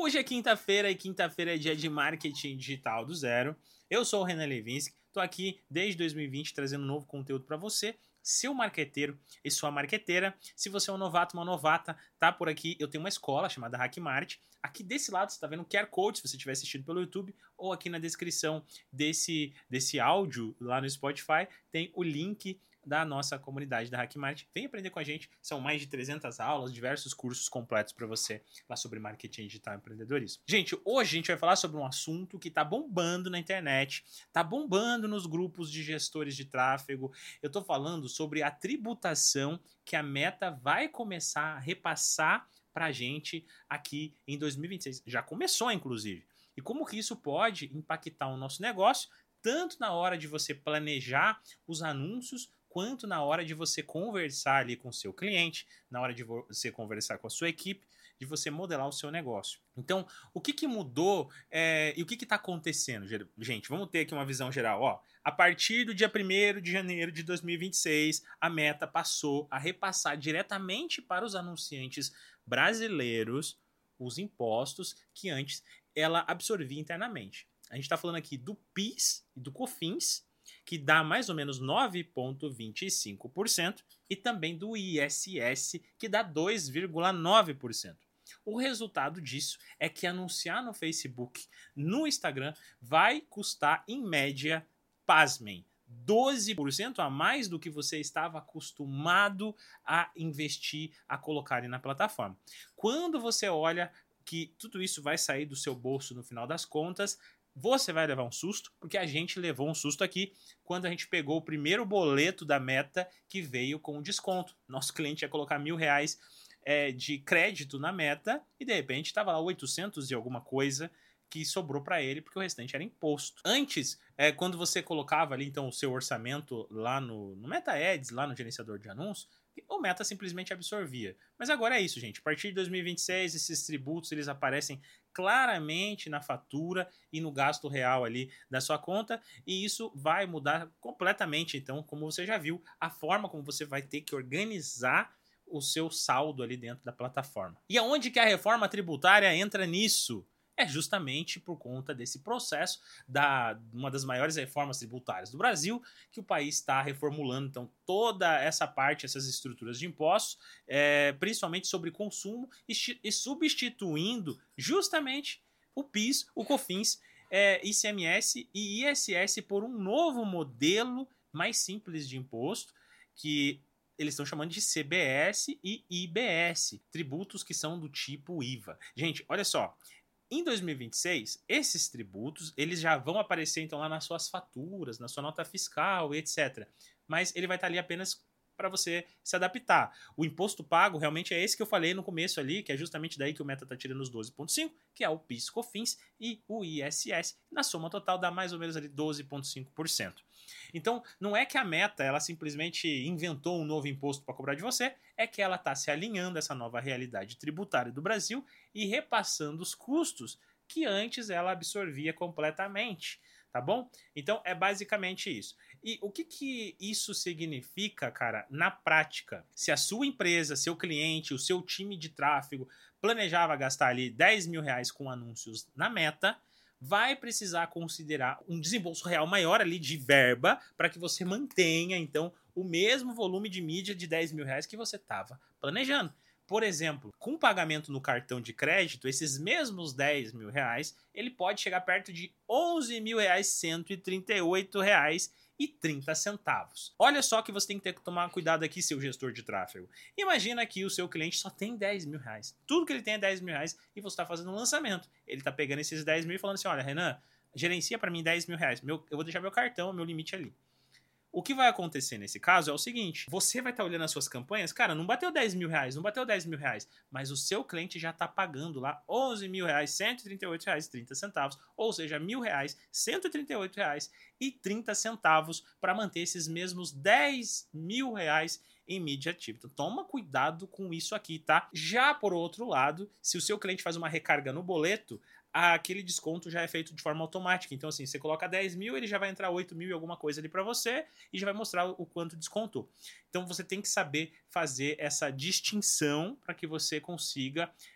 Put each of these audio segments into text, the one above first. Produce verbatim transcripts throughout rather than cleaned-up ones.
Hoje é quinta-feira e quinta-feira é dia de marketing digital do zero. Eu sou o Renan Levinsky, tô aqui desde dois mil e vinte trazendo novo conteúdo para você, seu marqueteiro e sua marqueteira. Se você é um novato, uma novata, tá por aqui. Eu tenho uma escola chamada Hackmart. Aqui desse lado você tá vendo o Q R Code, se você estiver assistindo pelo YouTube, ou aqui na descrição desse, desse áudio lá no Spotify, tem o link da nossa comunidade da Hackmart. Vem aprender com a gente, são mais de trezentas aulas, diversos cursos completos para você lá sobre marketing digital e empreendedorismo. Gente, hoje a gente vai falar sobre um assunto que tá bombando na internet, tá bombando nos grupos de gestores de tráfego. Eu tô falando sobre a tributação que a Meta vai começar a repassar pra gente aqui em dois mil e vinte e seis. Já começou, inclusive. E como que isso pode impactar o nosso negócio, tanto na hora de você planejar os anúncios, quanto na hora de você conversar ali com o seu cliente, na hora de você conversar com a sua equipe, de você modelar o seu negócio. Então, o que, que mudou é, e o que está acontecendo? Gente, vamos ter aqui uma visão geral. Ó, a partir do dia primeiro de janeiro de dois mil e vinte e seis, a Meta passou a repassar diretamente para os anunciantes brasileiros os impostos que antes ela absorvia internamente. A gente está falando aqui do PIS e do COFINS, que dá mais ou menos nove vírgula vinte e cinco por cento, e também do I S S, que dá dois vírgula nove por cento. O resultado disso é que anunciar no Facebook, no Instagram, vai custar, em média, pasmem, doze por cento a mais do que você estava acostumado a investir, a colocar ali na plataforma. Quando você olha que tudo isso vai sair do seu bolso no final das contas, você vai levar um susto, porque a gente levou um susto aqui quando a gente pegou o primeiro boleto da Meta que veio com desconto. Nosso cliente ia colocar mil reais é, de crédito na Meta e de repente estava lá oitocentos e alguma coisa que sobrou para ele, porque o restante era imposto. Antes, é, quando você colocava ali então o seu orçamento lá no, no Meta Ads, lá no gerenciador de anúncios, o Meta simplesmente absorvia. Mas agora é isso, gente. A partir de dois mil e vinte e seis, esses tributos eles aparecem claramente na fatura e no gasto real ali da sua conta, e isso vai mudar completamente, então, como você já viu, a forma como você vai ter que organizar o seu saldo ali dentro da plataforma. E aonde que a reforma tributária entra nisso? É justamente por conta desse processo da uma das maiores reformas tributárias do Brasil, que o país está reformulando então toda essa parte, essas estruturas de impostos, é, principalmente sobre consumo, e, e substituindo justamente o PIS, o COFINS, é, I C M S e I S S por um novo modelo mais simples de imposto, que eles estão chamando de C B S e I B S, tributos que são do tipo I V A. Gente, olha só. Em dois mil e vinte e seis, esses tributos eles já vão aparecer então lá nas suas faturas, na sua nota fiscal, etcétera. Mas ele vai estar ali apenas para você se adaptar. O imposto pago realmente é esse que eu falei no começo ali, que é justamente daí que o Meta está tirando os doze vírgula cinco por cento, que é o PIS, COFINS e o I S S. Na soma total dá mais ou menos ali doze vírgula cinco por cento. Então, não é que a Meta ela simplesmente inventou um novo imposto para cobrar de você, é que ela está se alinhando a essa nova realidade tributária do Brasil e repassando os custos que antes ela absorvia completamente, tá bom? Então, é basicamente isso. E o que, que isso significa, cara, na prática? Se a sua empresa, seu cliente, o seu time de tráfego planejava gastar ali dez mil reais com anúncios na Meta, vai precisar considerar um desembolso real maior ali de verba para que você mantenha, então, o mesmo volume de mídia de dez mil reais que você estava planejando. Por exemplo, com pagamento no cartão de crédito, esses mesmos dez mil reais, ele pode chegar perto de onze mil reais, cento e trinta e oito reais e trinta centavos. Olha só que você tem que ter que tomar cuidado aqui, seu gestor de tráfego. Imagina que o seu cliente só tem dez mil reais. Tudo que ele tem é dez mil reais e você está fazendo um lançamento. Ele está pegando esses dez mil e falando assim, olha, Renan, gerencia para mim dez mil reais. Meu, eu vou deixar meu cartão, meu limite ali. O que vai acontecer nesse caso é o seguinte, você vai estar olhando as suas campanhas, cara, não bateu dez mil reais, não bateu dez mil reais, mas o seu cliente já está pagando lá onze mil reais, cento e trinta e oito reais e trinta centavos, ou seja, mil reais, cento e trinta e oito reais e trinta centavos para manter esses mesmos dez mil reais em mídia ativa. Então toma cuidado com isso aqui, tá? Já por outro lado, se o seu cliente faz uma recarga no boleto, aquele desconto já é feito de forma automática. Então, assim, você coloca dez mil, ele já vai entrar oito mil e alguma coisa ali para você e já vai mostrar o quanto descontou. Então, você tem que saber fazer essa distinção para que você consiga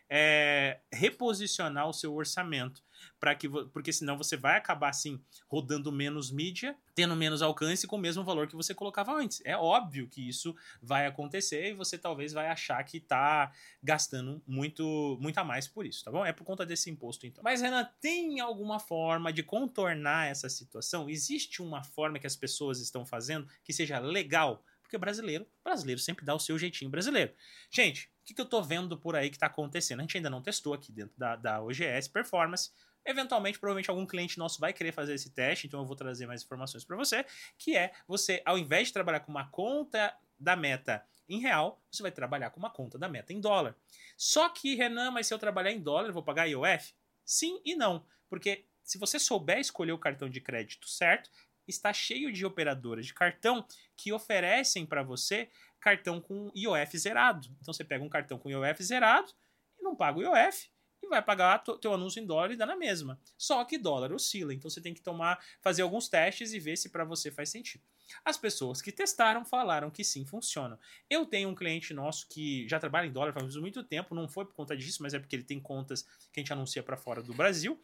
é, reposicionar o seu orçamento, para que, porque senão você vai acabar assim rodando menos mídia, tendo menos alcance com o mesmo valor que você colocava antes. É óbvio que isso vai acontecer e você talvez vai achar que tá gastando muito, muito a mais por isso, tá bom? É por conta desse imposto então. Mas Renan, tem alguma forma de contornar essa situação? Existe uma forma que as pessoas estão fazendo que seja legal? Porque brasileiro, brasileiro sempre dá o seu jeitinho brasileiro. Gente, o que, que eu tô vendo por aí que tá acontecendo? A gente ainda não testou aqui dentro da, da O G S Performance. Eventualmente, provavelmente algum cliente nosso vai querer fazer esse teste, então eu vou trazer mais informações para você, que é você, ao invés de trabalhar com uma conta da meta em real, você vai trabalhar com uma conta da meta em dólar. Só que, Renan, mas se eu trabalhar em dólar, eu vou pagar I O F? Sim e não, porque se você souber escolher o cartão de crédito certo, está cheio de operadoras de cartão que oferecem para você cartão com I O F zerado. Então você pega um cartão com I O F zerado e não paga o I O F e vai pagar teu anúncio em dólar e dá na mesma. Só que dólar oscila, então você tem que tomar, fazer alguns testes e ver se para você faz sentido. As pessoas que testaram falaram que sim, funciona. Eu tenho um cliente nosso que já trabalha em dólar faz muito tempo, não foi por conta disso, mas é porque ele tem contas que a gente anuncia para fora do Brasil.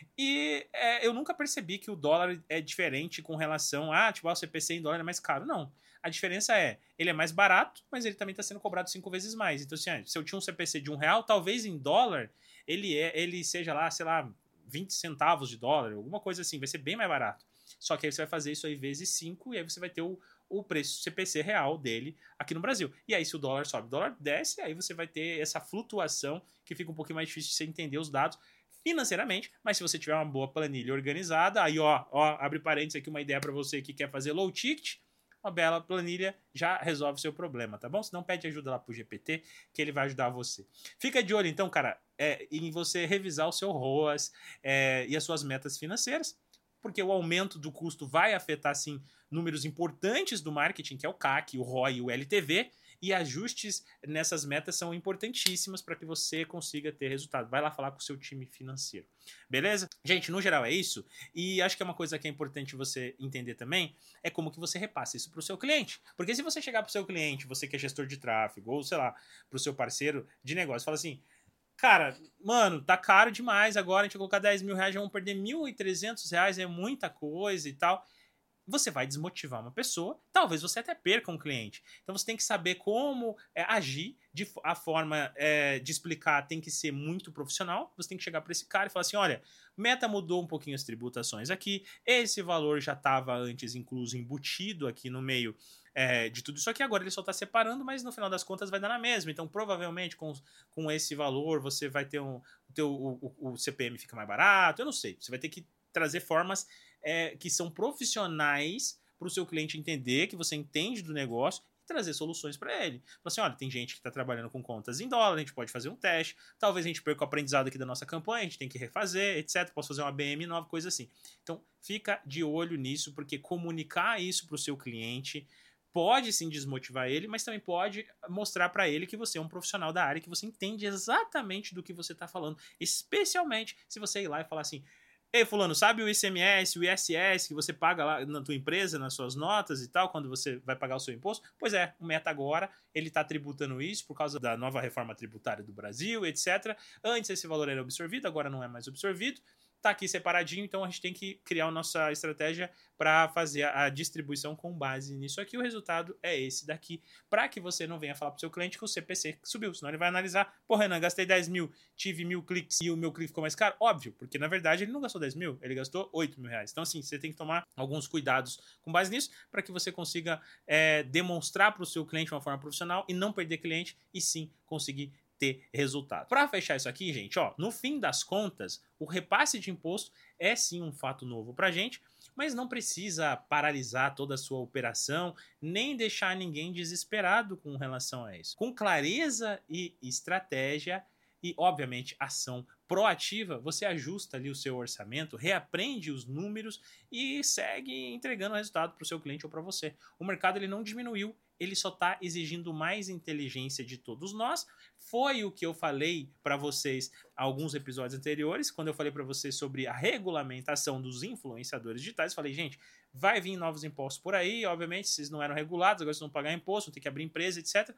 E é, eu nunca percebi que o dólar é diferente com relação a, tipo, ah, o C P C em dólar é mais caro. Não. A diferença é, ele é mais barato, mas ele também está sendo cobrado cinco vezes mais. Então, assim, se eu tinha um C P C de um real, talvez em dólar ele, é, ele seja lá, sei lá, vinte centavos de dólar, alguma coisa assim, vai ser bem mais barato. Só que aí você vai fazer isso aí vezes cinco e aí você vai ter o, o preço C P C real dele aqui no Brasil. E aí se o dólar sobe, o dólar desce, aí você vai ter essa flutuação que fica um pouquinho mais difícil de você entender os dados financeiramente, mas se você tiver uma boa planilha organizada, aí ó, ó abre parênteses aqui, uma ideia para você que quer fazer low ticket, uma bela planilha já resolve o seu problema, tá bom? Se não, pede ajuda lá pro G P T, que ele vai ajudar você. Fica de olho então, cara, é, em você revisar o seu R O A S é, e as suas metas financeiras, porque o aumento do custo vai afetar, sim, números importantes do marketing, que é o C A C, o R O I e o L T V, e ajustes nessas metas são importantíssimas para que você consiga ter resultado. Vai lá falar com o seu time financeiro. Beleza? Gente, no geral é isso. E acho que é uma coisa que é importante você entender também, é como que você repassa isso para o seu cliente. Porque se você chegar para o seu cliente, você que é gestor de tráfego, ou sei lá, para o seu parceiro de negócio, fala assim, cara, mano, tá caro demais agora, a gente vai colocar dez mil reais, já vamos perder mil e trezentos reais, é muita coisa e tal. Você vai desmotivar uma pessoa, talvez você até perca um cliente. Então você tem que saber como é, agir, de, a forma é, de explicar tem que ser muito profissional. Você tem que chegar para esse cara e falar assim, olha, meta mudou um pouquinho as tributações aqui, esse valor já estava antes incluso embutido aqui no meio é, de tudo isso aqui, agora ele só está separando, mas no final das contas vai dar na mesma. Então provavelmente com, com esse valor você vai ter um, o, teu, o, o, o C P M fica mais barato, eu não sei, você vai ter que trazer formas É, que são profissionais para o seu cliente entender que você entende do negócio e trazer soluções para ele. Então, assim, olha, tem gente que está trabalhando com contas em dólar, a gente pode fazer um teste, talvez a gente perca o aprendizado aqui da nossa campanha, a gente tem que refazer, etcétera. Posso fazer uma B M nova, coisa assim. Então, fica de olho nisso, porque comunicar isso para o seu cliente pode sim desmotivar ele, mas também pode mostrar para ele que você é um profissional da área, que você entende exatamente do que você está falando, especialmente se você ir lá e falar assim, ei, fulano, sabe o I C M S, o I S S que você paga lá na tua empresa, nas suas notas e tal, quando você vai pagar o seu imposto? Pois é, o Meta agora, ele está tributando isso por causa da nova reforma tributária do Brasil, etcétera. Antes esse valor era absorvido, agora não é mais absorvido. Tá aqui separadinho, então a gente tem que criar a nossa estratégia para fazer a distribuição com base nisso aqui. O resultado é esse daqui, para que você não venha falar pro seu cliente que o C P C subiu, senão ele vai analisar, pô, Renan, gastei dez mil, tive mil cliques e o meu clique ficou mais caro. Óbvio, porque na verdade ele não gastou dez mil, ele gastou oito mil reais. Então assim, você tem que tomar alguns cuidados com base nisso, para que você consiga é, demonstrar para o seu cliente de uma forma profissional e não perder cliente, e sim conseguir ter resultado. Para fechar isso aqui, gente, ó, no fim das contas, o repasse de imposto é sim um fato novo para a gente, mas não precisa paralisar toda a sua operação, nem deixar ninguém desesperado com relação a isso. Com clareza e estratégia e, obviamente, ação proativa, você ajusta ali o seu orçamento, reaprende os números e segue entregando o resultado para o seu cliente ou para você. O mercado ele não diminuiu, ele só está exigindo mais inteligência de todos nós. Foi o que eu falei para vocês alguns episódios anteriores, quando eu falei para vocês sobre a regulamentação dos influenciadores digitais. Falei, gente, vai vir novos impostos por aí, obviamente, vocês não eram regulados, agora vocês vão pagar imposto, vão ter que abrir empresa, etcétera.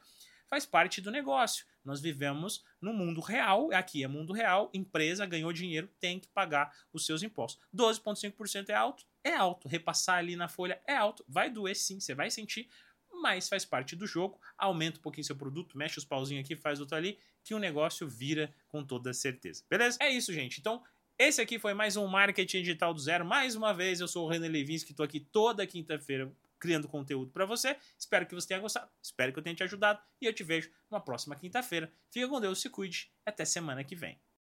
faz parte do negócio. Nós vivemos no mundo real, aqui é mundo real, empresa ganhou dinheiro, tem que pagar os seus impostos. doze vírgula cinco por cento é alto? É alto. Repassar ali na folha é alto. Vai doer sim, você vai sentir, mas faz parte do jogo. Aumenta um pouquinho seu produto, mexe os pauzinhos aqui, faz outro ali, que o negócio vira com toda certeza. Beleza? É isso, gente. Então, esse aqui foi mais um Marketing Digital do Zero. Mais uma vez, eu sou o Renan Levinsky, estou aqui toda quinta-feira criando conteúdo para você. Espero que você tenha gostado, espero que eu tenha te ajudado e eu te vejo na próxima quinta-feira. Fica com Deus, se cuide, até semana que vem.